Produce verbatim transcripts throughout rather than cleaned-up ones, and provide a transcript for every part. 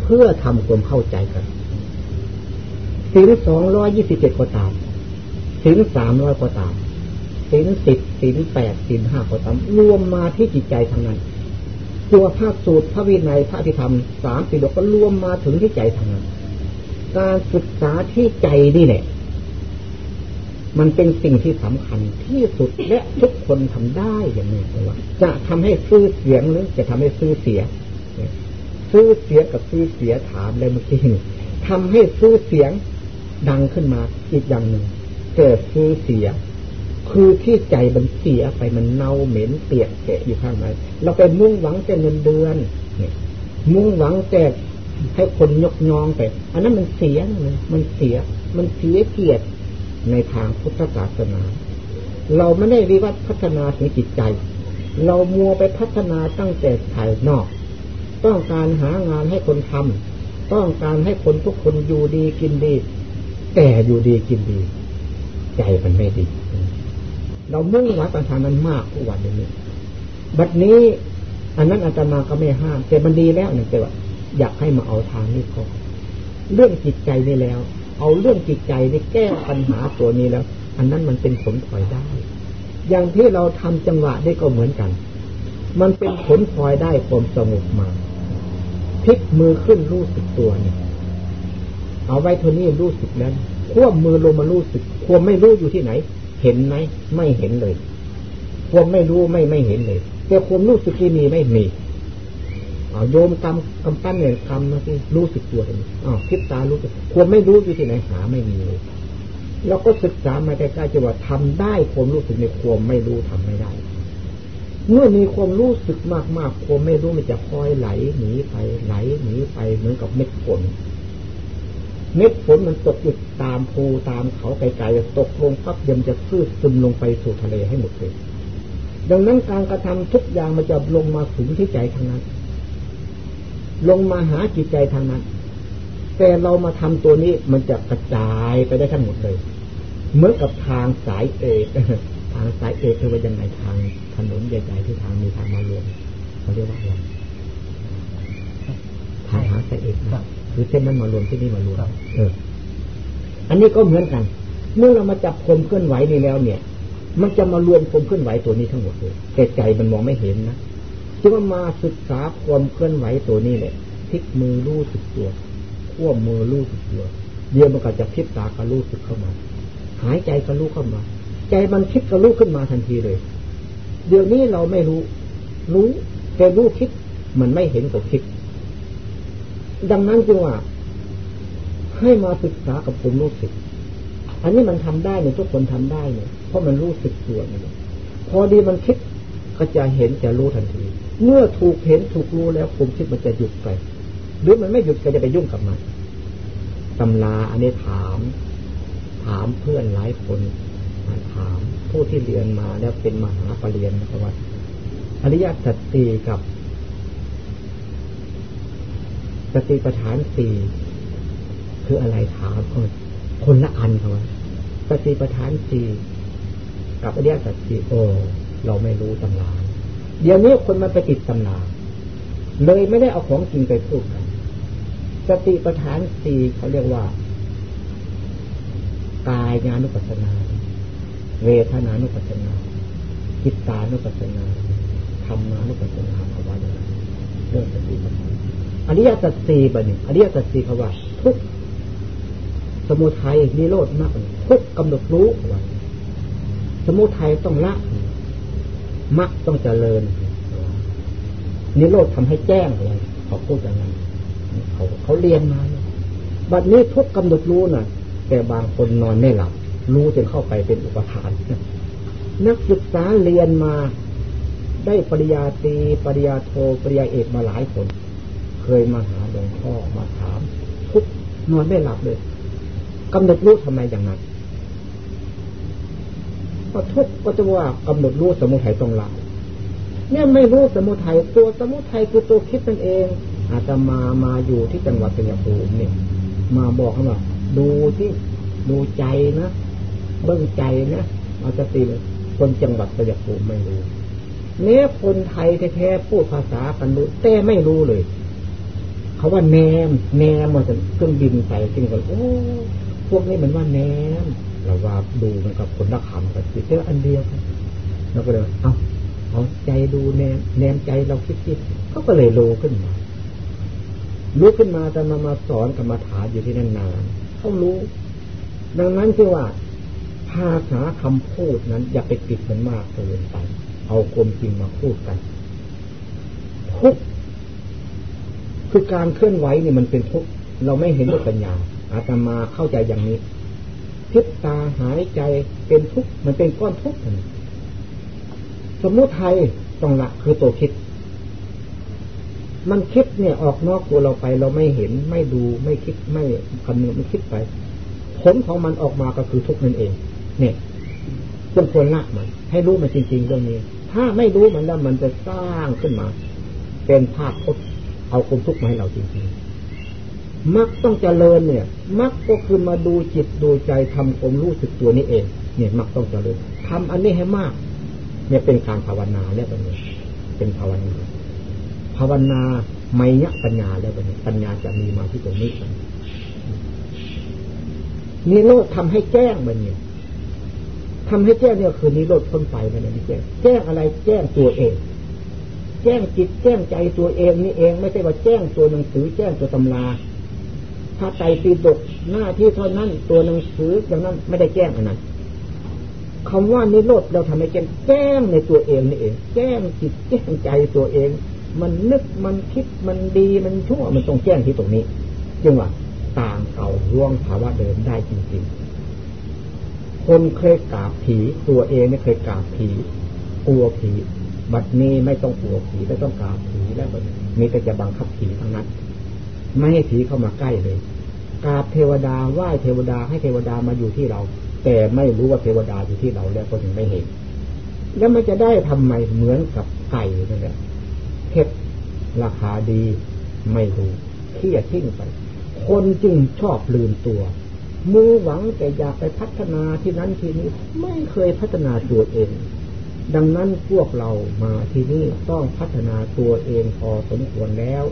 เพื่อทำความเข้าใจกันศีลสองร้อยยี่สิบเจ็ดก็ตามศีลสามร้อยก็ตามศีลสิบศีลแปดศีลห้าก็ตามรวมมาที่จิตใจทั้งนั้นตัวภาคสูตรพระวินัยพระอภิธรรมสามปิฎกก็รวมมาถึงที่ใจทั้งนั้นการศึกษาที่ใจนี่แหละมันเป็นสิ่งที่สำคัญที่สุดและทุกคนทำได้อย่างนี้ว่าจะทำให้ชื่อเสียงหรือจะทำให้ชื่อเสียชื่อเสียงกับชื่อเสียถามเลยเมื่อกี้ทำให้ชื่อเสียงดังขึ้นมาอีกอย่างหนึ่งเกิดชื่อเสียคือที่ใจมันเสียไปมันเน่าเหม็นเปียกแฉะอยู่ข้างในเราไปมุ่งหวังแต่เงินเดือนมุ่งหวังแต่ให้คนยกย่องไปอันนั้นมันเสียนะมันเสียมันเสียเกียรติในทางพุทธศาสนาเราไม่ได้วิวัฒน์พัฒนาถึงจิตใจเรามัวไปพัฒนาตั้งแต่ภายนอกต้องการหางานให้คนทำต้องการให้คนทุกคนอยู่ดีกินดีแต่อยู่ดีกินดีใจมันไม่ดีเรามุ่งหวังทางนั้นมากทุกวันนี้บัดนี้อันนั้นอาตมาก็ไม่ห้ามแต่มันดีแล้วเนี่ยแต่ว่าอยากให้มาเอาทางนี้เขาเรื่องจิตใจนี่แล้วเอาเรื่องจิตใจนี่แก้ปัญหาตัวนี้แล้วอันนั้นมันเป็นผลพลอยได้อย่างที่เราทำจังหวะได้ก็เหมือนกันมันเป็นผลพลอยได้ความสงบมาพลิกมือขึ้นรู้สึกตัวเนี่ยเอาไว้เท่านี้รู้สึกแล้วควบมือลงมารู้สึกควบไม่รู้อยู่ที่ไหนเห็นไหมไม่เห็นเลยควบไม่รู้ไม่ไม่เห็นเลยแต่ความรู้สึกที่มีไม่มีเอาโยมกำกำปั้นเนี่ยกำนะที่รู้สึกตัวเลยอ๋อคิดตารู้สึกควรไม่รู้อยู่ที่ไหนหาไม่มีเลยแล้วก็ศึกษามาใกล้ๆจะว่าทำได้ความรู้สึกในความไม่รู้ทำไม่ได้เมื่อมีความรู้สึกมากๆความไม่รู้มันจะคอยไหลหนีไปไหลหนีไปเหมือนกับเม็ดฝนเม็ดฝนมันตกอยู่ตามภูตามเขาไกลๆตกลงปั๊บเดี๋ยวมันจะซึมซึมลงไปสู่ทะเลให้หมดเลยดังนั้นการกระทำทุกอย่างมันจะลงมาถึงที่ใจทางนั้นลงมาหาจิตใจทางนั้นแต่เรามาทำตัวนี้มันจะกระจายไปได้ทั้งหมดเลยเหมือนกับทางสายเอกทางสายเอกคือว่ายังไงทางถนนใหญ่ๆที่ทางมีทางมารวมเขาเรียกว่าอะไรทางหาสายเอกคือเส้นนั้นมารวมที่นี่มารวมเอออันนี้ก็เหมือนกันเมื่อเรามาจับความเคลื่อนไหวนี่แล้วเนี่ยมันจะมารวมความเคลื่อนไหวตัวนี้ทั้งหมดเลยแต่ใจมันมองไม่เห็นนะที่ว่ามาศึกษาความเคลื่อนไหวตัวนี้แหละพลิกมือรู้สึกตัวควบมือรู้สึกตัวเดี๋ยวมันก็จะพลิกตาก็รู้สึกเข้ามาหายใจก็รู้เข้ามาใจมันคิดก็รู้ขึ้นมาทันทีเลยเดี๋ยวนี้เราไม่รู้รู้แต่รู้คิดมันไม่เห็นกับคิดดังนั้นจึงว่าให้มาศึกษากับความรู้สึกอันนี้มันทำได้เนี่ยทุกคนทำได้เนี่ยเพราะมันรู้สึกตัวเนี่ยพอดีมันคิดก็จะเห็นจะรู้ทันทีเมื่อถูกเห็นถูกรู้แล้วความคิดมันจะหยุดไปหรือมันไม่หยุดก็จะไปยุ่งกับมันตำราอันนี้ถามถามเพื่อนหลายคนถามผู้ที่เรียนมาแล้วเป็นมหาปรริญญานะครับว่าอริยสัจสี่กับสติปัฏฐานสี่คืออะไรถามคนคนละอันครับว่าสติปัฏฐานสี่กับอริยสัจสี่โอ้เราไม่รู้ตำราเดี๋ยวนี้คนมันไปติดตำราเลยไม่ได้เอาของจริงไปพูดกันสติปัฏฐานสี่เขาเรียกว่ากายญาณุปัสสนาเวทนานุปัสสนาจิตตานุปัสสนาธรรมานุปัสสนาเขาว่าอย่างไรเรื่องสติปัฏฐานอริยสัจสี่บัดนี้อริยสัจสี่เขาว่าทุกสมุทัยนิโรธมรรคทุกกำหนดรู้ว่าสมุทัยต้องละมรรคต้องเจริญนิโรธทำให้แจ้งอะไรเขาพูดอย่างนั้นเขาเขาเรียนมาบัดนี้ทุกกำหนดรู้น่ะแต่บางคนนอนไม่หลับรู้จนเข้าไปเป็นอุปทานนักศึกษาเรียนมาได้ปริญญาตรีปริญญาโทปริญญาเอกมาหลายคนเคยมาหาหลวงพ่อมาถามทุกนอนไม่หลับเลยกำหนดรู้ทำไมอย่างนั้นก็ทุกก็จะว่ากำหนดรู้สมุทัยต้องละเนี่ยไม่รู้สมุทัยตัวสมุทัยคือตัวคิดนั่นเองอาตมามาอยู่ที่จังหวัดชัยภูมิเนี่ยมาบอกเขาว่าดูที่ดูใจนะเบิ่งใจนะเอาสติคนจังหวัดชัยภูมิไม่รู้แม้คนไทยแท้ๆพูดภาษากันรู้แต่ไม่รู้เลยเขเขาว่าแนมแนมมาจากเครื่องบินไปจริงกันโอ้พวกนี้มันว่าแนมเราว่าดูมันกับคนละคำกันสิเท่าอันเดียวกันเราก็เลยเอาเอาใจดูแนมแนมใจเราคิดคิดเขาก็เลยรู้ขึ้นมารู้ขึ้นมาแต่มามาสอนกรรมฐานอยู่ที่นั่นนานเขารู้ดังนั้นคือว่าภาษาคำพูดนั้นอย่าไปติดมันมากเกินไปเอาความจริงมาพูดกันทุกคือการเคลื่อนไหวนี่มันเป็นทุกเราไม่เห็นด้วยปัญญาอาตมาเข้าใจอย่างนี้พิษตาหายใจเป็นทุกมันเป็นก้อนทุกข์สมมุติไทยต้องละคือตัวคิดมันคิดเนี่ยออกนอกตัวเราไปเราไม่เห็นไม่ดูไม่คิดไม่คำนึงไม่คิดไปผลของมันออกมาก็คือทุกข์นั่นเองเนี่ยจงควรละมันให้รู้มันจริงๆเรื่องนี้ถ้าไม่รู้มันแล้วมันจะสร้างขึ้นมาเป็นภาพพจน์เอาความทุกข์มาให้เราจริงๆมักต้องเจริญเนี่ยมักก็คือมาดูจิตดูใจทำความรู้สึกตัวนี้เองเนี่ยมักต้องเจริญทำอันนี้ให้มากเนี่ยเป็นการภาวนาแล้วแบบนี้เป็นภาวนาภาวนาไมยปัญญาแล้วแบบนี้ปัญญาจะมีมาที่ตรงนี้กันนิโรธทำให้แจ้งแบบนี้ทำให้แจ้งเนี่ยคือนิโรธพ้นไปแบบนี้แจ้งแจ้งอะไรแจ้งตัวเองแจ้งจิตแจ้งใจตัวเองนี่เองไม่ใช่ว่าแจ้งตัวหนังสือแจ้งตัวตำราถ้าไตรปิฎกหน้าที่เท่านั้นตัวหนังสืออย่างนั้นไม่ได้แจ้งอันนั้นคำว่านิโรธเราทำให้แจ้งแจ้งในตัวเองนี่เองแจ้งจิตแจ้งใจตัวเองมันนึกมันคิดมันดีมันชั่วมันต้องแจ้งที่ตรงนี้จึงว่าต่างเก่าร่วงภาวะเดิมได้จริงๆคนเคยกราบผีตัวเองไม่เคยกราบผีกลัวผีบัดนี้ไม่ต้องกลัวผีไม่ต้องกราบผีแล้วบัดนี้มีแต่จะบังคับผีทั้งนั้นไม่ให้ผีเข้ามาใกล้เลยกราบเทวดาไหว้เทวดาให้เทวดามาอยู่ที่เราแต่ไม่รู้ว่าเทวดาอยู่ที่เราแล้วก็ถึงไม่เห็นแล้วมันจะได้ทำไมเหมือนกับไก่นั่นแหละเพชรราคาดีไม่รู้เที่ยทิ้งไปคนจึงชอบลืมตัวมือหวังแต่อยากไปพัฒนาที่นั้นที่นี้ไม่เคยพัฒนาตัวเองดังนั้นพวกเรามาที่นี่ต้องพัฒนาตัวเองพอสมควรแล้ว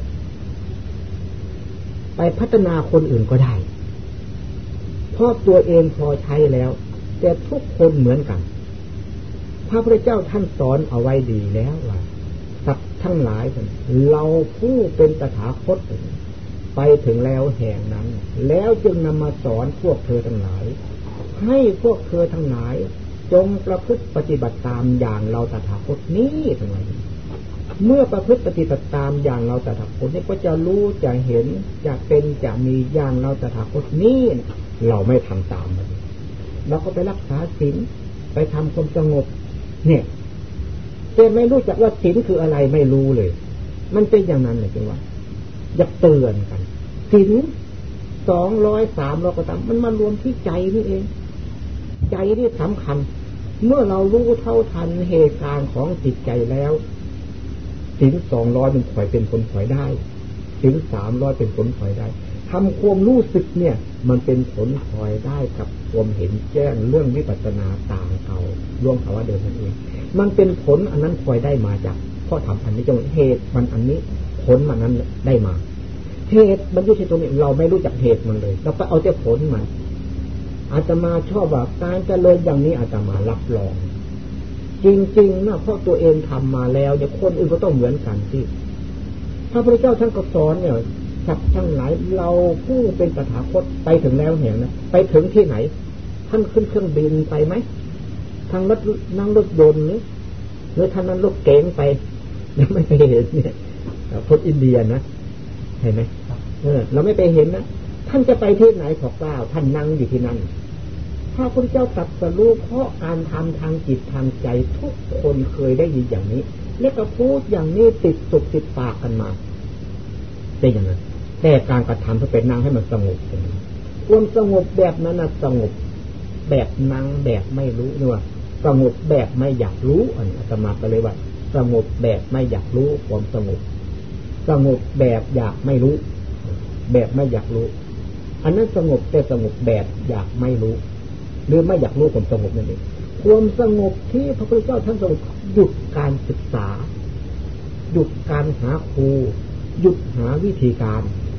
ไปพัฒนาคนอื่นก็ได้เพราะตัวเองพอใช้แล้วแต่ทุกคนเหมือนกันพระพุทธเจ้าท่านสอนเอาไว้ดีแล้วว่าสัตว์ทั้งหลายเราผู้เป็นตถาคตไปถึงแล้วแห่งนั้นแล้วจึงนำมาสอนพวกเธอทั้งหลายให้พวกเธอทั้งหลายจงประพฤติปฏิบัติตามอย่างเราตถาคตนี้ทั้งหลายเมื่อประพฤติปฏิบัติตามอย่างเราตถาคตนี้ก็จะรู้จะเห็นจะเป็นจะมีอย่างเราตถาคตนี้เราไม่ทำตามมันเราก็ไปรักษาศีลไปทำความสงบเนี่ยแต่ไม่รู้จักว่าศีลคืออะไรไม่รู้เลยมันเป็นอย่างนั้นเลยจริงว่าอยากเตือนกันศีลสองร้อยสามร้อยก็ตามมันมารวมที่ใจนี่เองใจนี่สำคัญเมื่อเรารู้เท่าทันเหตุการณ์ของจิตใจแล้วศีลสองร้อยเป็นผลเป็นผลผลได้ศีลสามร้อยเป็นผลผลได้ทำความรู้สึกเนี่ยมันเป็นผลพลอยได้กับความเห็นแจ้งเรื่องวิปัสสนาต่างเก่าล่วงภาวะเดิมนั่นเองมันเป็นผลอันนั้นพลอยได้มาจากข้อธรรมอันนี้จงเหตุมันอันนี้ผลมันนั้นได้มาเหตุมันอยู่ที่ตรงนี้เราไม่รู้จักเหตุมันเลยเราไปเอาแต่ผลมันอาตมาชอบว่าการเจริญอย่างนี้อาตมารับรองจริงๆนะเพราะตัวเองทำมาแล้วเนี่ยคนอื่นก็ต้องเหมือนกันที่พระพุทธเจ้าท่านก็สอนเนี่ยสัตว์ทั้งหลายเราผู้เป็นตถาคตไปถึงแล้วแห่งนะไปถึงที่ไหนท่านขึ้นเครื่องบินไปไหมทางรถนั่งรถยนต์หรือหรือท่านนั้นรถเก๋งไปยังไม่ไปเห็นเนี่ยคนอินเดียนะเห็นไหมเออเราไม่ไปเห็นนะท่านจะไปที่ไหนขอเปล่าท่านนั่งอยู่ที่นั่นพระพุทธเจ้าตรัสรู้เพราะการทำทางจิตทางใจทุกคนเคยได้ยินอย่างนี้และก็พูดอย่างนี้ติดสุกติดปากกันมาเป็นอย่างนั้นแต่การกระทำเพื่อเป็นนั่งให้มันสงบความสงบแบบนั้นนะสงบแบบนั่งแบบไม่รู้นี่ว่าสงบแบบไม่อยากรู้อันอาตมาก็เลยว่าสงบแบบไม่อยากรู้ความสงบสงบแบบอยากไม่รู้แบบไม่อยากรู้อันนั้นสงบแต่สงบแบบอยากไม่รู้หรือไม่อยากรู้ความสงบนั่นเองความสงบที่พระพุทธเจ้าท่านทรงหยุดการศึกษาหยุดการหาครูหยุดหาวิธีการ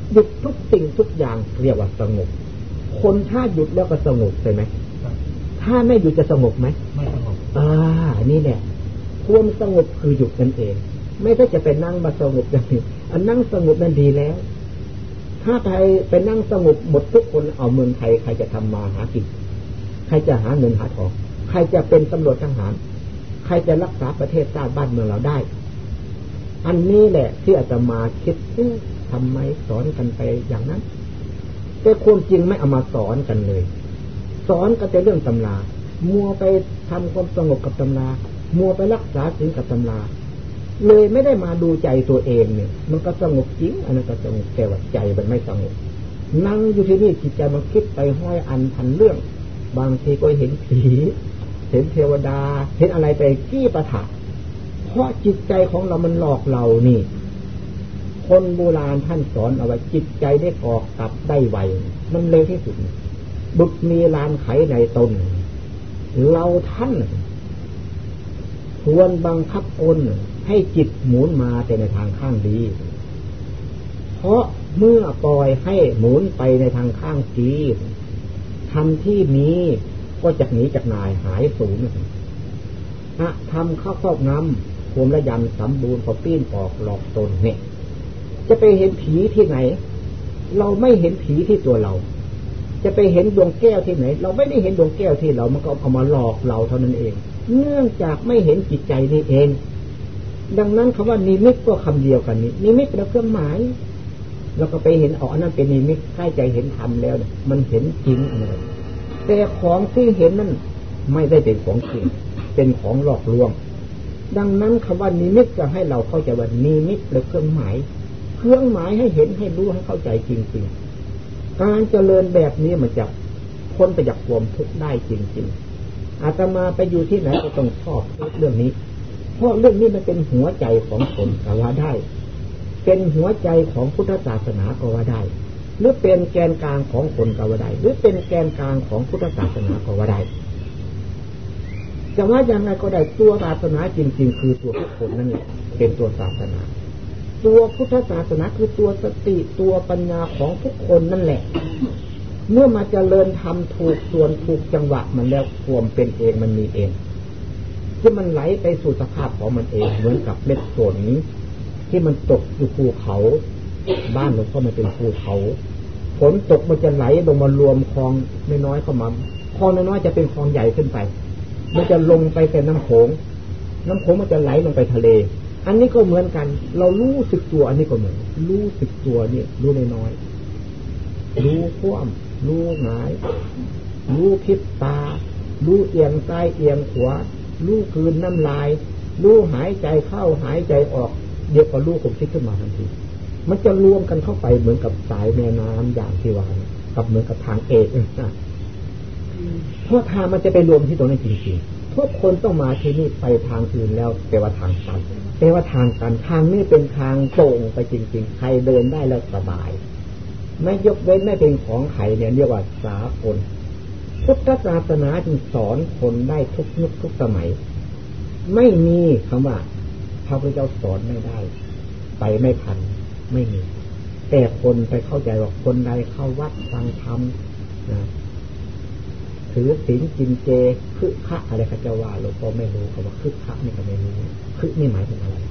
หยุดทุกสิ่งทุกอย่างเรียกว่าสงบคนถ้าหยุดแล้วก็สงบใช่ไหมถ้าไม่หยุดจะสงบไหมไม่สงบอ่านี่แหละความสงบคือหยุดนั่นเองไม่ได้จะไปนั่งมาสงบอย่างนี้อันนั่งสงบนั่นดีแล้วถ้าไทยไปนั่งสงบหมดทุกคนเอาเมืองไทยใครจะทำมาหากินใครจะหาเงินหาทองใครจะเป็นตำรวจทหารใครจะรักษาประเทศชาติบ้านเมืองเราได้อันนี้แหละที่อาตมาคิดเอ๊ะทำไมสอนกันไปอย่างนั้นแต่ความจริงไม่เอามาสอนกันเลยสอนก็แต่เรื่องตำรามัวไปทำความสงบกับตำรามัวไปรักษาศีลกับตำราเลยไม่ได้มาดูใจตัวเองเนี่ยมันก็สงบจริงอันนั้นก็สงบแต่ว่าใจมันไม่สงบนั่งอยู่ที่นี่จิตใจมันคิดไปห้อยอันพันเรื่องบางทีก็เห็นผีเห็นเทวดาเห็นอะไรไปกี้ประถะเพราะจิตใจของเรามันหลอกเรานี่คนโบราณท่านสอนเอาไว้จิตใจได้กอกกลับได้ไวมันเร็วที่สุดบุตรมีลานไขในตนเราท่านควรบังคับตนให้จิตหมุนมาแต่ในทางข้างดีเพราะเมื่อปล่อยให้หมุนไปในทางข้างดีทำที่มีก็จะหนีจากนายหายสูญอะทำข้าวครอบงำภูมิระยำสมบูรณ์พอปีนออกหลอกตนเนี่ยจะไปเห็นผีที่ไหนเราไม่เห็นผีที่ตัวเราจะไปเห็นดวงแก้วที่ไหนเราไม่ได้เห็นดวงแก้วที่เรามันก็เอามาหลอกเราเท่านั้นเองเนื่องจากไม่เห็นจิตใจนี่เองดังนั้นคำว่านิมิตก็คำเดียวกันนี้นิมิตเป็นเครื่องหมายเราก็ไปเห็นอ๋ออันนั้นเป็นนิมิตใกล้ใจเห็นธรรมแล้วมันเห็นจริงอะไรแต่ของที่เห็นนั้นไม่ได้เป็นของจริงเป็นของหลอกลวงดังนั้นคำว่านิมิตจะให้เราเข้าใจว่านิมิตเป็นเครื่องหมายเครื่องหมายให้เห็นให้รู้ให้เข้าใจจริงๆการเจริญแบบนี้มันจะพ้นไปจากความทุกข์ได้จริงๆอาตมาไปอยู่ที่ไหนก็ต้องชอบเรื่องนี้เพราะเรื่องนี้มันเป็นหัวใจของคนก็ว่าได้เป็นหัวใจของพุทธศาสนาก็ว่าได้หรือเป็นแกนกลางของคนก็ว่าได้หรือเป็นแกนกลางของพุทธศาสนาก็ว่าได้จะว่าอย่างไรก็ได้ตัวศาสนาจริงๆคือตัวทุกคนนั่นแหละเป็นตัวศาสนาตัวพุทธศาสนาคือตัวสติตัวปัญญาของทุกคนนั่นแหละเมื่อมาเจริญทำถูกส่วนถูกจังหวะมันแล้วความเป็นเองมันมีเองที่มันไหลไปสู่สภาพของมันเองเหมือนกับเม็ดฝนที่มันตกอยู่ภูเขาบ้านหลวงพ่อมันเป็นภูเขาฝนตกมันจะไหลลงมารวมคลองน้อยๆเข้ามาคลองน้อยๆจะเป็นคลองใหญ่ขึ้นไปมันจะลงไปเป็นน้ำโขงน้ำโขงมันจะไหลลงไปทะเลอันนี้ก็เหมือนกันเรารู้สึกตัวอันนี้ก็เหมือนรู้สึกตัวเนี่ยรู้น้อยๆรู้คว่ำรู้หงายรู้คิดตารู้เอียงซ้ายเอียงขวารู้คืนน้ำลายรู้หายใจเข้าหายใจออกเดี๋ยวก็รู้ผมคิดขึ้นมาทันทีมันจะรวมกันเข้าไปเหมือนกับสายแม่น้ำอย่างที่ว่ากับเหมือนกับทางเอกนะเพราะทางมันจะไปรวมที่ตรงนั้นจริงๆทุกคนต้องมาที่นี่ไปทางอื่นแล้วแต่ว่าทางตันแต่ว่าทางตันทางนี้เป็นทางโป่งไปจริงๆใครเดินได้แล้วสบายไม่ยกเว้นไม่เป็นของใครเนี่ยเรียกว่าสากลพุทธศาสนาจึงสอนคนได้ทุกยุคทุกสมัยไม่มีคำว่าพระพุทธเจ้าสอนไม่ได้ไปไม่ทันไม่มีแต่คนไปเข้าใจว่าคนใดเข้าวัดฟังธรรมนะถือศีลกินเจคึกคะอะไรเขาจะว่าหลวงพ่อไม่รู้เขาว่าคึกคะนี่ก็ไม่รู้คึกนี่หมายถึงอะไร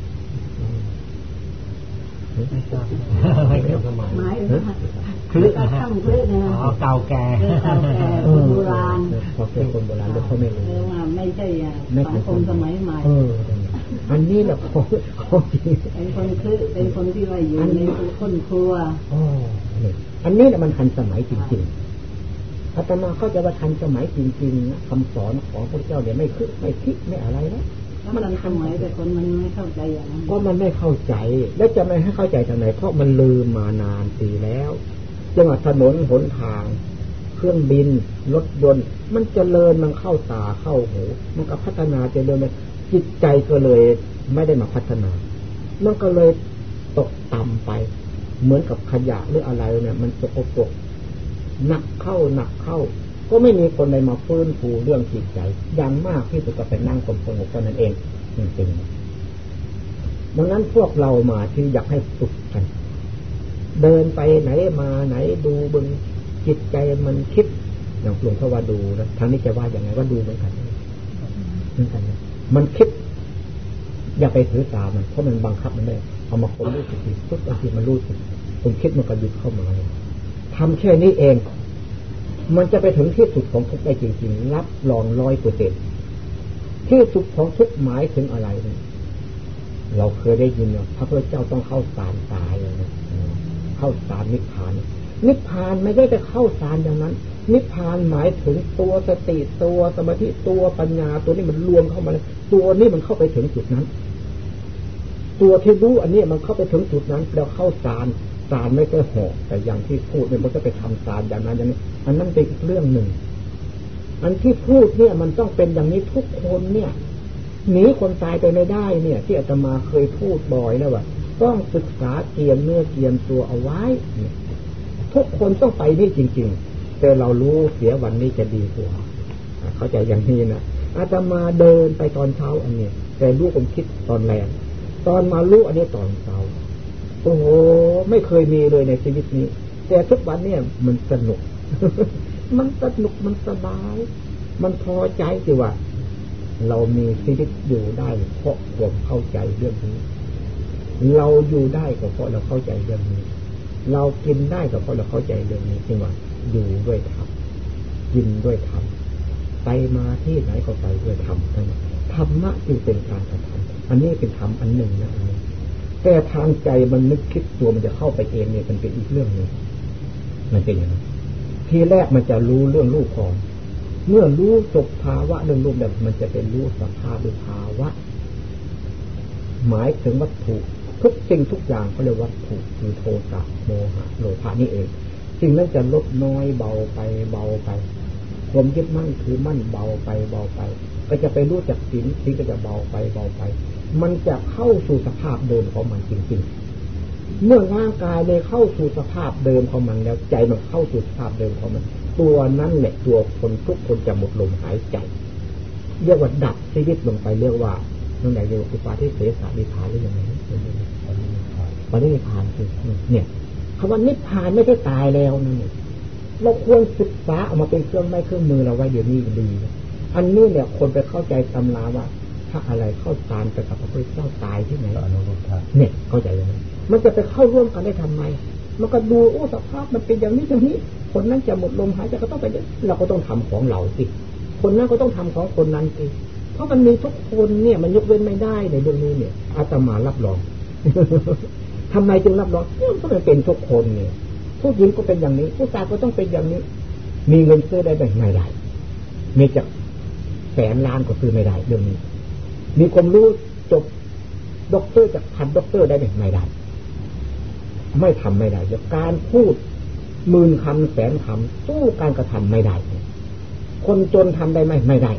ไม่ทราบไม่เกี่ยวกับหมายหมายถึงคึกตั้งคึกนะอ๋อเก่าแก่เก่าแก่โบราณพอเป็นคนโบราณแล้วเขาไม่รู้ไม่ใช่สังคมสมัยใหม่อันนี้แหละของของจริงเป็นคนคือเป็นคนที่ว่าอยู่ในคนครัวอ๋ออันนี้แหละมันทันสมัยจริงๆอาตมาเข้าใจว่าทันสมัยจริงๆนะคำสอนของพระเจ้าเนี่ยไม่คือไม่คิดไม่อะไรนะมันทันสมัยแต่คนมันไม่เข้าใจอย่างนั้นก็มันไม่เข้าใจแล้วจะไม่ให้เข้าใจทางไหนเพราะมันลืมมานานปีแล้วจังหวัดถนนหนทางเครื่องบินรถยนต์มันเจริญมันเข้าตาเข้าหูมันก็พัฒนาเจริญเลยจิตใจก็เลยไม่ได้มาพัฒนามันก็เลยตกต่ำไปเหมือนกับขยะหรืออะไรเนี่ยมันสกปรกหนักเข้าหนักเข้าก็ไม่มีคนใดมาฟื้นฟูเรื่องจิตใจอย่างมากที่สุดก็เป็นนั่งสงบๆเท่านั้นเองจริงๆดังนั้นพวกเรามาที่อยากให้ฝึกกันเดินไปไหนมาไหนดูบึงจิตใจมันคิดอย่างหลวงพ่อว่าดูนะทางนี้จะว่าอย่างไรว่าดูเหมือนกันเหมือนกันนะมันคิดอย่าไปถือสามันเพราะมันบังคับมันได้เอามาคนรู้สึกทุกทีมันรู้สึกผมคิดมันก็หยุดเข้ามาเลยทำแค่นี้เองมันจะไปถึงที่สุดของทุกข์ได้จริงๆรับรองร้อยเปอร์เซ็นต์ที่สุดของทุกข์หมายถึงอะไรเราเคยได้ยินว่าพระพุทธเจ้าต้องเข้าฌานตายนะเข้าฌานนิพพานนิพพานไม่ได้ไปเข้าฌานอย่างนั้นนิพพานหมายถึงตัวสติตัวสมาธิตัวปัญญาตัวนี้มันรวมเข้ามาเลยตัวนี้มันเข้าไปถึงจุดนั้นตัวที่รู้อันนี้มันเข้าไปถึงจุดนั้นแล้วเข้าฌานฌานไม่ใช่หอกแต่อย่างที่พูดเนี่ยมันจะไปทำฌานอย่างนั้นอย่างนี้อันนั้นเป็นอีกเรื่องหนึ่งอันที่พูดเนี่ยมันต้องเป็นอย่างนี้ทุกคนเนี่ยหนีคนตายไปไม่ได้เนี่ยที่อาตมาเคยพูดบ่อยนะว่าต้องศึกษาเตรียมเนื้อเตรียมตัวเอาไว้ทุกคนต้องไปนี่จริงๆแต่เรารู้เสียวันนี้จะดีกว่าเข้าใจอย่างนี้นะอาตมาเดินไปตอนเช้าอันนี้แต่รู้ผมคิดตอนแรงตอนมารู้อันนี้ตอนเช้าโอ้โหไม่เคยมีเลยในชีวิตนี้แต่ทุกวันเนี่ยมันสนุก มันสนุกมันสบายมันพอใจสิว่าเรามีชีวิตอยู่ได้เพราะความเข้าใจเรื่องนี้เราอยู่ได้ก็เพราะเราเข้าใจเรื่องนี้เรากินได้ก็เพราะเราเข้าใจเรื่องนี้จริงว่าอยู่ด้วยธรรมกินด้วยธรรมไปมาที่ไหนก็ไปด้วยธรรมนั่นธรรมะจึงเป็นการกระทำอันนี้เป็นธรรมอันหนึ่งนะอันนี้แต่ทางใจมันนึกคิดตัวมันจะเข้าไปเองเนี่ยมันเป็นอีกเรื่องนึงมันเป็นอย่างนั้นทีแรกมันจะรู้เรื่องรูปก่อนเมื่อรู้จบภาวะเรื่องรูปแบบมันจะเป็นรู้สภาพหรือภาวะหมายถึงวัตถุทุกสิ่งทุกอย่างเขาเรียกวัตถุคือโทสะโมหะโลภะนี่เองสิ่งนั้นจะลดน้อยเบาไปเบาไปความยึดมั่นคือมั่นเบาไปเบาไปก็จะไปรู้จักสิ่งสิ่งก็จะเบาไปเบาไปมันจะเข้าสู่สภาพเดิมของมันจริงๆเมื่อร่างกายได้เข้าสู่สภาพเดิมของมันแล้วใจมันเข้าสู่สภาพเดิมของมันตัวนั้นแหละตัวคนทุกคนจะหมดลมหายใจเรียกว่าดับชีวิตลงไปเรียกว่านั่นแหละเรียกว่าอุปาทิเสสนิพพานหรือยังไงปณินิพพานคือเนี่ยคำว่านิพพานไม่ได้ตายแล้วนั่นเองเราควรศึกษาเอามาเป็นเครื่องไม้เครื่องมือเราไว้เดี๋ยวนี้ดีอันนี้เนี่ยคนไปเข้าใจตำราว่าถ้าอะไรเข้าฌานกับพระพุทธเจ้าตายที่ไหนเนี่ยเข้าใจยังไงมันจะไปเข้าร่วมกันได้ทำไมมันก็ดูโอ้สภาพมันเป็นอย่างนี้อย่างนี้คนนั้นจะหมดลมหายใจก็ต้องไปเราก็ต้องทำของเราสิคนนั้นก็ต้องทำของคนนั้นสิเพราะมันมีทุกคนเนี่ยมันยกเว้นไม่ได้ในเรื่องนี้เนี่ยอาตมารับรอง ทำไมจึงรับรองเพราะมันเป็นทุกคนเนี่ยผู้หญิงก็เป็นอย่างนี้ผู้ชายก็ต้องเป็นอย่างนี้มีเงินซื้อได้ไหมไม่ได้มีจากแสนล้านก็ซื้อไม่ได้เรื่องนี้มีความรู้จบด็อกเตอร์จากพันด็อกเตอร์ได้ไหมไม่ได้ไม่ทำไม่ได้จากการพูดหมื่นคำแสนคำสู้การกระทำไม่ได้คนจนทำได้ไหมไม่ได้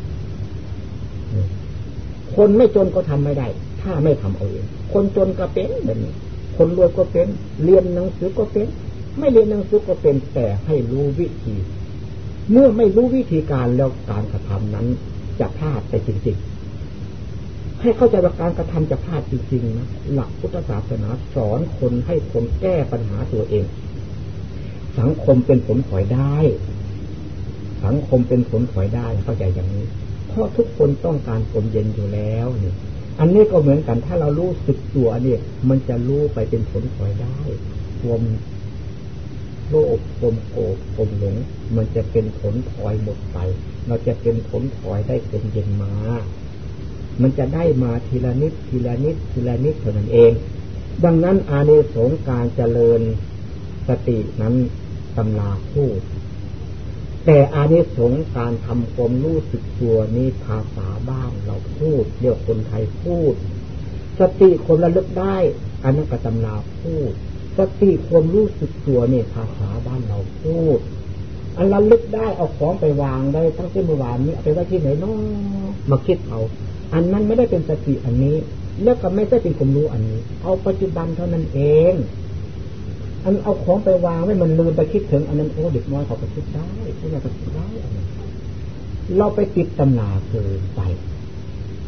คนไม่จนก็ทำไม่ได้ถ้าไม่ทำเอาเองคนจนก็เป็นแบบนี้คนรวยก็เป็นเรียนหนังสือก็เป็นไม่เรียนหนังสือก็เป็นแต่ให้รู้วิธีเมื่อไม่รู้วิธีการแล้วการกระทำนั้นจะพลาดไปจริงๆให้เข้าใจว่าการกระทำจะพลาดจริงๆนะหลักพุทธศาสนาสอนคนให้คนแก้ปัญหาตัวเองสังคมเป็นผลพลอยได้สังคมเป็นผลพลอยได้เข้าใจอย่างนี้เพราะทุกคนต้องการความเย็นอยู่แล้วนี่อันนี้ก็เหมือนกันถ้าเรารู้สึกตัวเนี่ยมันจะรู้ไปเป็นผลพลอยได้ความโลภความโกรธความหลงมันจะเป็นผลพลอยหมดไปเราจะเป็นผลพลอยได้ความเย็นมามันจะได้มาทีละนิดทีละนิดทีละนิดเท่านั้นเองดังนั้นอานิสงส์การเจริญสตินั้นตำราพูดแต่อานิสงส์การทำความรู้สึกตัวนี้ภาษาบ้านเราพูดเรียกคนไทยพูดสติคนระลึกได้อันนั้นก็ตำราพูดสติความรู้สึกตัวนี่ภาษาบ้านเราพูดอันระลึกได้เอาของไปวางได้ตั้งแต่เมื่อวานนี้เอาไปไว้ที่ไหนเนาะมาคิดเอาอันนั้นไม่ได้เป็นสติอันนี้แล้วก็ไม่ได้เป็นความรู้อันนี้เอาปัจจุบันเท่านั้นเองอันเอาของไปวางไว้มันลืมไปคิดถึงอันนั้นโอ้เด็กน้อยเขาก็คิดได้ผู้ใหญ่ก็คิดได้เราไปติดตำราเกินไป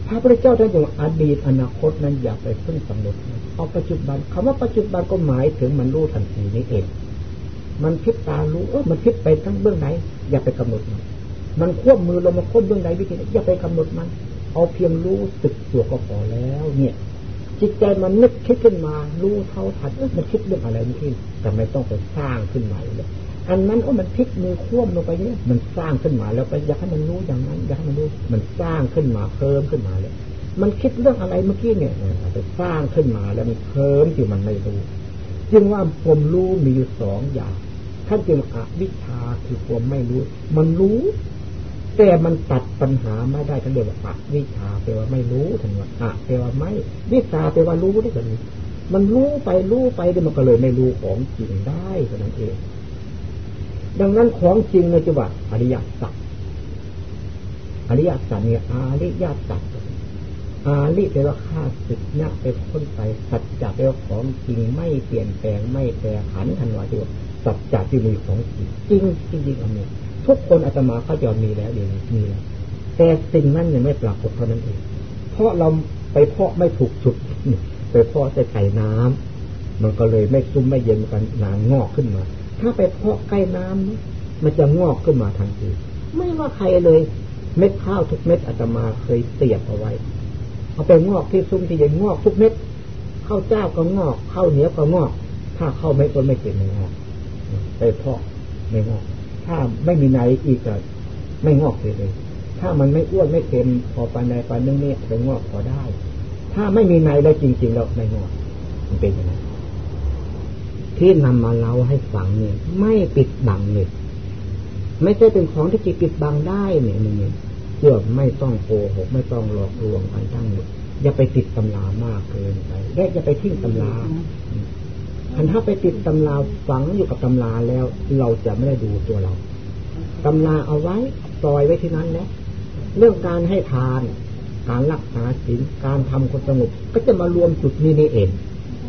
พระพุทธเจ้าท่านบอกอดีตอนาคตนั้นอย่าไปเพิ่งกำหนดเอาปัจจุบันคำว่าปัจจุบันก็หมายถึงมันรู้ทันทีนี้เองมันพลิกตารู้เออมันพลิกไปทั้งเบื้องไหนอย่าไปกำหนดมันมันควบมือลงมาควบเบื้องไหนวิธีไหนอย่าไปกำหนดมันเอาเพียงรู้สึกตัวก็พอแล้วเนี่ยจิตใจมันนึกคิดขึ้นมารู้เท่าทันเออมันคิดเรื่องอะไรนี่แต่ไม่ต้องไปสร้างขึ้นใหม่เลยอันนั้นโอ้มันพลิกมือคว่ำลงไปเนี่ยมันสร้างขึ้นมาแล้วไปอยากให้มันรู้อย่างนั้นอยากให้มันรู้มันสร้างขึ้นมาเพิ่มขึ้นมาเลยมันคิดเรื่องอะไรเมื่อกี้เนี่ยไปสร้างขึ้นมาแล้วมันเพิ่มที่มันไม่รู้จึงว่าความรู้มีอยู่สองอย่างท่านจึงอวิชชาคือความไม่รู้มันรู้แต่มันตัดปัญหาไม่ได้ท่านเรียกว่าอวิชชาแปลว่าไม่รู้ท่านว่าอะแปลว่าไม่วิชชาแปลว่ารู้ได้กันมันรู้ไปรู้ไปเดี๋ยวมันก็เลยไม่รู้ของจริงได้เท่านั้นเองดังนั้นของจริงในจังหวะอริยสัจอริยสัจเนี่ยอริยสัจอาริแปลว่าข้าศึกเนี่ยเป็นพ้นไปสัจจะแปลว่าของจริงไม่เปลี่ยนแปลงไม่แปรผันทันว่าที่ว่าสัจจะที่มีของจริงจริงจริงๆอันนี้ทุกคนอาตมาเขาจะมีแล้วเดี๋ยวนี้มีแล้วแต่สิ่งนั้นยังไม่ปรากฏเท่านั้นเองเพราะเราไปเพาะไม่ถูกจุดไปเพาะใส่ไก่น้ำมันก็เลยไม่ซุ่มไม่เย็นกันหนางอกขึ้นมาถ้าไปเพาะใกล้น้ำมันจะงอกขึ้นมาทันทีไม่ว่าใครเลยเม็ดข้าวทุกเม็ดอาตมาเคยเสียบเอาไว้เอาไปงอกที่ซุ้มที่เย็นงอกทุกเม็ดข้าวเจ้าก็งอกข้าวเหนียวก็งอกถ้าข้าวไม่ต้นไม่เก็บไม่งอกไปเพาะไม่งอกถ้าไม่มีไหนอีกก็ไม่งอกเลยถ้ามันไม่อ้วนไม่เค็มพอปานใดปานนึงเนี่ยไปงอกพอได้ถ้าไม่มีไหนแล้วจริงๆแล้วไม่งอกมันเป็นอย่างนั้นที่นำมาเล่าให้ฟังเนี่ยไม่ปิดบังเลยไม่ใช่เป็นของที่จะปิดบังได้เนี่ยนี่เพื่อไม่ต้องโกหกไม่ต้องหลอกลวงกันทั้งหมดอย่าไปติดตำรามากเกินไปและอย่าไปทิ้งตำราคันถ้าไปติดตำราฝังอยู่กับตำราแล้วเราจะไม่ได้ดูตัวเราตำราเอาไว้ปล่อยไว้ที่นั้นแล้วเรื่องการให้ทานการรักษาศีลการทำความสงบก็จะมารวมจุดนี้นี่เอง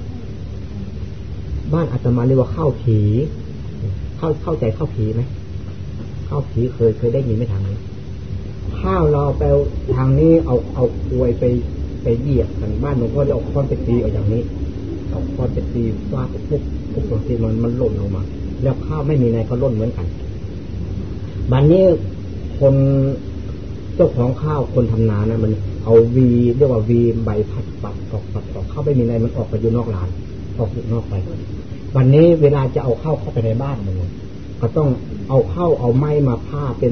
บ้านอาตมาเรียกว่าข้าวผีเข้าเข้าใจข้าวผีไหมข้าวผีเคยเคยได้ยินไหมทางนี้ข้าวเราไปทางนี้เอาเอาอวยไปไปเหยียบทางบ้านหลวงพ่อจะเอาค้อนไปตีเอาอย่างนี้เอาค้อนไปตีฟาดปุ๊บปุ๊บบางทีมันมันหล่นลงมาแล้วข้าวไม่มีในก็หล่นเหมือนกันบ้านนี้คนเจ้าของข้าวคนทำนานะมันเอาวีเรียกว่าวีใบพัดปัดออกปัดออกข้าวไม่มีในมันออกไปอยู่นอกลานออกอยู่นอกไปวันนี้เวลาจะเอาเข้าเข้าไปในบ้านมันก็ต้องเอาเข้าเอาไม้มาผ้าเป็น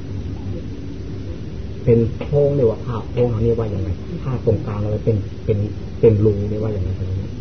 เป็นโพงเรียกว่าผ้าโพงอันนี้ว่าอย่างไรผ้าตรงกลางเราเป็นเป็นเป็นรูเรียกว่าอย่างไรกันนะ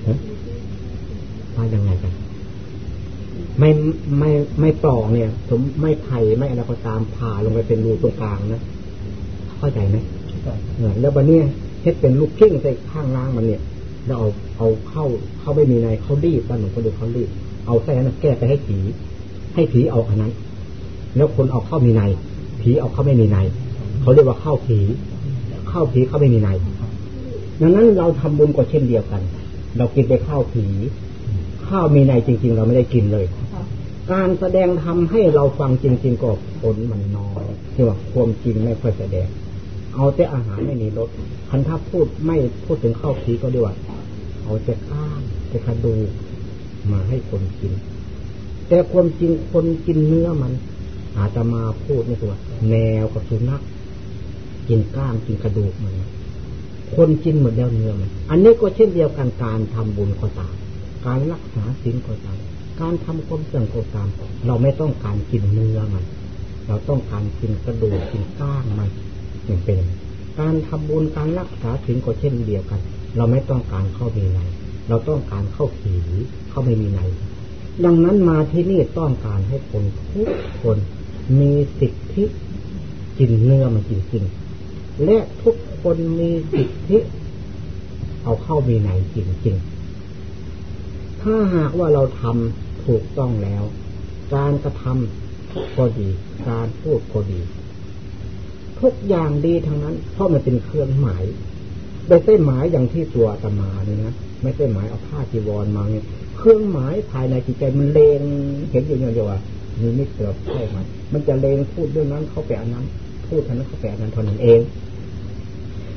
ว่าอย่างไรกันไม่ไม่ไม่ปลอกเนี่ยสมไม่ไผ่ไม่อะไรก็ตามผ่าลงไปเป็นรูตรงกลางนะเข้าใจไหมแล้ววันนี้เฮ็ดเป็นลูกกิ้งใส่ข้างล่างมันเนี่ยแล้วเอาเอาเข้าเข้าไม่มีในเขารีบบ้านหนูคนเดียวเขารีบเอาใส่นั้นแก้ไปให้ผีให้ผีเอาอันนั้นแล้วคนเอาเข้ามีในผีเอาเข้าไม่มีในเขาเรียกว่าเข้าผีเข้าผีเข้าไม่มีในดังนั้นเราทำบุญก็เช่นเดียวกันเรากินไปข้าวผีข้าวมีในจริงๆเราไม่ได้กินเลยการแสดงทำให้เราฟังจริงๆก็ผลมันน้อยที่ว่าความจริงไม่ค่อยแสดงเอาแต่อาหารไม่มีรสคันถ้าพูดไม่พูดถึงข้าวผีก็ดีว่าเอาแต่ข้าวแต่กระดูกมาให้คนกินแต่ความจริงคนกินเนื้อมันอาจจะมาพูดนี่คือว่าแนวกับสุนัขกินก้ามกินกระดูกมันคนกินหมดแล้วเนื้อมันอันนี้ก็เช่นเดียวกันการทำบุญก็ตามการรักษาศีลก็ตามการทำความเสื่อมก็ตามเราไม่ต้องการกินเนื้อมันเราต้องการกินกระดูกกินก้างมันอย่างเป็นการทำบุญการรักษาศีลก็เช่นเดียวกันเราไม่ต้องการเข้ามีในเราต้องการเข้าผีเข้าไม่มีในดังนั้นมาที่นี่ต้องการให้คนทุกคนมีสิทธิกินเนื้อมาจริงๆและทุกคนมีสิทธิเอาเข้ามีในจริงๆถ้าหากว่าเราทำถูกต้องแล้วการกระทำก็ดีการพูดก็ดีทุกอย่างดีทั้งนั้นเพราะมันเป็นเครื่องหมายไม่ใช่หมายอย่างที่ตัวอาตมาเนี่ยนะไม่ใช่หมายเอาผ้าจีวรมาเนี่ยเครื่องหมายภายในจิตใจมันเลงเห็นอยู่อย่างเดียวว่ามีนิดเดียวใช่ไหมมันจะเลงพูดเรื่องนั้นเข้าไปอันนั้นพูดอันนั้นเข้าไปอันนั้นเท่านั้นเอง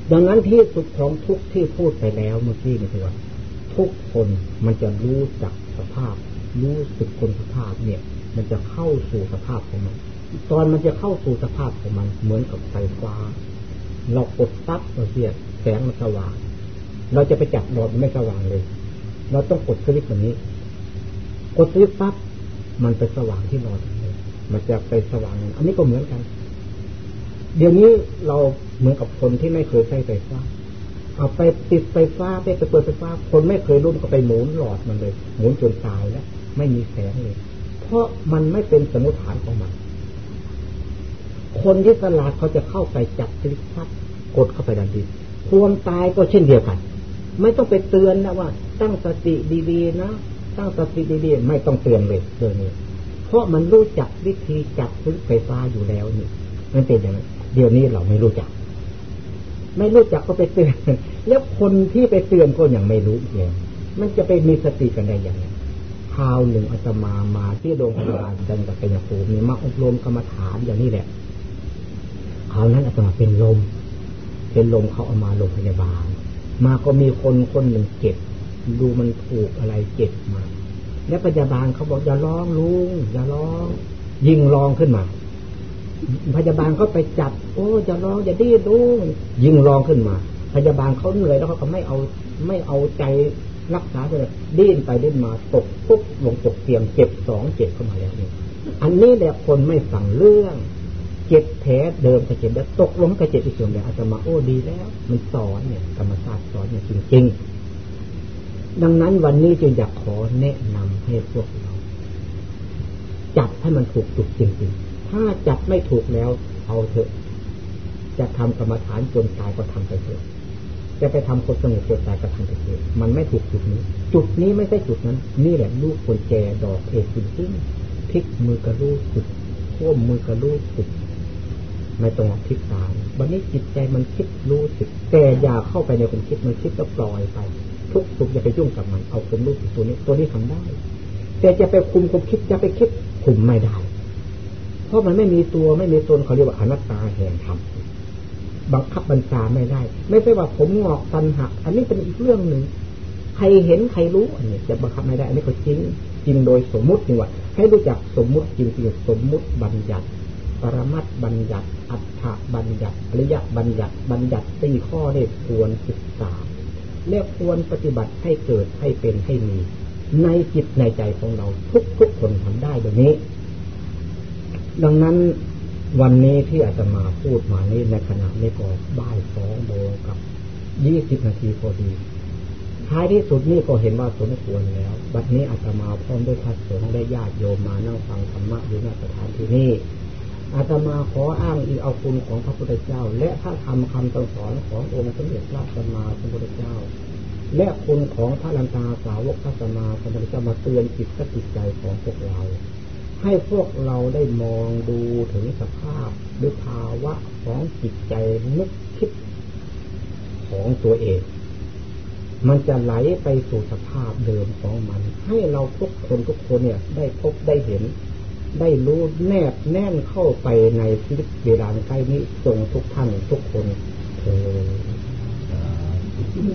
ดังนั้นที่สุดของทุกที่พูดไปแล้วเมื่อกี้นี่คือว่าทุกคนมันจะรู้จักสภาพรู้สึกคนสภาพเนี่ยมันจะเข้าสู่สภาพของมันตอนมันจะเข้าสู่สภาพของมันเหมือนกับไฟฟ้าเรากดปั๊บเราเสียแสงมันสว่างเราจะไปจับหลอดไม่สว่างเลยเราต้องกดสวิตช์แบบนี้กดสวิตช์ปั๊บมันไปสว่างที่หลอดเลยมันจะไปสว่างอันนี้ก็เหมือนกันเดี๋ยวนี้เราเหมือนกับคนที่ไม่เคยใช้ไฟฟ้าเอาไปติดไฟฟ้าไปเปิดไฟฟ้าคนไม่เคยรู้ก็ไปหมุนหลอดมันเลยหมุนจนตายแล้วไม่มีแสงเลยเพราะมันไม่เป็นสมุฏฐานของมันคนที่ฉลาดเขาจะเข้าไปจับสวิตช์ปั๊บกดเข้าไปทันทีความตายก็เช่นเดียวกันไม่ต้องไปเตือนนะว่าตั้งสติดีๆนะตั้งสติดีๆไม่ต้องเตือนเลยเรื่องนี้เพราะมันรู้จักวิธีจับสวิตช์ไฟฟ้าอยู่แล้วนี่มันเป็นอย่างนั้นเดี๋ยวนี้เราไม่รู้จักไม่รู้จักก็ไปเตือนแล้วคนที่ไปเตือนก็ยังไม่รู้เลยมันจะไปมีสติกันได้อย่างไรคราวหนึ่งอาตมามาที่โรงพยาบาลจันทร์กยภูมิมีมาอบรมกรรมฐานอย่างนี้แหละคราวนั้นอาตมาเป็นลมเป็นลมเขาเอามาโรงพยาบาลมาก็มีคนคนหนึ่งเจ็บดูมันถูกอะไรเจ็บมาแล้วพยาบาลเขาบอกอย่าร้องลุงอย่าร้องยิงร้องขึ้นมาพยาบาลเขาไปจับโอ้อย่าร้องอย่าดิ้นลุงยิงร้องขึ้นมาพยาบาลเขาเหนื่อยแล้วเขาก็ไม่เอาไม่เอาใจรักษาเลยดิ้นไปดิ้นมาตกปุ๊บลงตกเตียงเจ็บสองเจ็บเข้ามาแล้วนี่อันนี้แหละคนไม่ฟังเรื่องเจ็บแผลเดิมก็เจ็บแล้วตกลงก็เจ็บอีกส่วนเดียวอาตมาโอ้ดีแล้วมันสอนเนี่ยธรรมชาติสอนเนี่ยจริงๆดังนั้นวันนี้จึงอยากขอแนะนำให้พวกเราจับให้มันถูกจุดจริงๆถ้าจับไม่ถูกแล้วเอาเถอะจะทำกรรมฐานจนตายก็ทำไปเถอะจะไปทำคนสงบจนตายก็ทำไปเถอะมันไม่ถูกจุดนี้จุดนี้ไม่ใช่จุดนั้นนี่แหละลูกกุญแจดอกเอกจริงๆพลิกมือกระรู้สึกท่วมมือกระรู้สึกไม่ต้องพลิกตาวันนี้จิตใจมันคิดรู้สึกแต่อย่าเข้าไปในความคิดมันคิดแล้วปล่อยไปทุกสุขอย่าไปยุ่งกับมันเอาความรู้สึกตัวนี้ตัวนี้ทำได้แต่จะไปคุมความคิดจะไปคิดคุมไม่ได้เพราะมันไม่มีตัวไม่มีตนเขาเรียกว่าอนัตตาแห่งธรรมบังคับบัญชาไม่ได้ไม่ใช่ว่าผมงอกฟันหักอันนี้เป็นอีกเรื่องหนึ่งใครเห็นใครรู้อันนี้จะบังคับไม่ได้อันนี้ก็จริงจริงโดยสมมุตินี่ว่าให้รู้จักสมมุติจริงๆสมมุติบัญญัติปรมัตถ์บัญญัติอัฏฐบัญญัติอริยบัญญัติบัญญัติสี่ข้อนี่ควรศึกษาและควรปฏิบัติให้เกิดให้เป็นให้มีในจิตในใจของเราทุกๆคนทำได้แบบนี้ดังนั้นวันนี้ที่อาตมาพูดมานี้ในขณะนี้ก็บ่ายสองโมงกับยี่สิบนาทีพอดีท้ายที่สุดนี่ก็เห็นว่าสมควรแล้วบัดนี้อาตมาพร้อมด้วยพระสงฆ์ได้ญาติโยมมานั่งฟังธรรมะอยู่ณสถานที่นี้อาตมาขออ้างอิงเอาคุณของพระพุทธเจ้าและพระธรรมคำสอนขององค์สมเด็จพระสัมมาสัมพุทธเจ้าและคุณของพระลันตาสาวกพระสัมมาสัมพุทธเจ้ามาเตือนจิตและจิตใจของพวกเราให้พวกเราได้มองดูถึงสภาพหรือภาวะของจิตใจนึกคิดของตัวเองมันจะไหลไปสู่สภาพเดิมของมันให้เราทุกคนทุกคนเนี่ยได้พบได้เห็นได้รู้แนบแน่นเข้าไปในชีวิตเวลาใกล้นี้ทรงทุกท่านทุกคนเออ